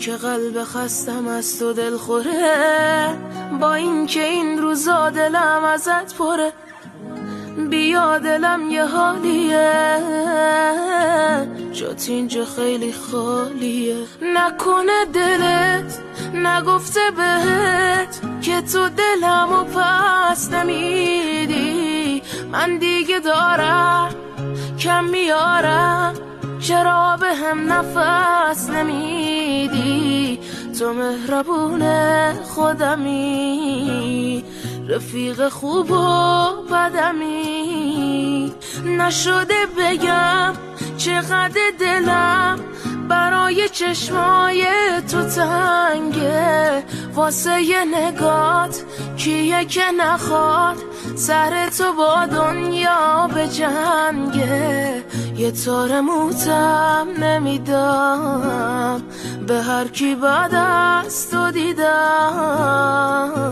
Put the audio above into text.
که قلب خستم از تو دل خوره، با این که این روزا دلم ازت پره. بیا دلم یه حالیه، جات اینجا خیلی خالیه. نکنه دلت نگفته بهت که تو دلمو پس نمیدی. من دیگه دارم کم میارم، چرا به هم نفس نمیدی؟ تو مهربون خودمی، رفیق خوب و بدمی. نشده بگم چقدر دلم برای چشمای تو تنگه. واسه یه نگات کیه که نخواد سر تو با دنیا به جنگه. یه تار موتم نمیدم به هر کی بعد از تو دیدم.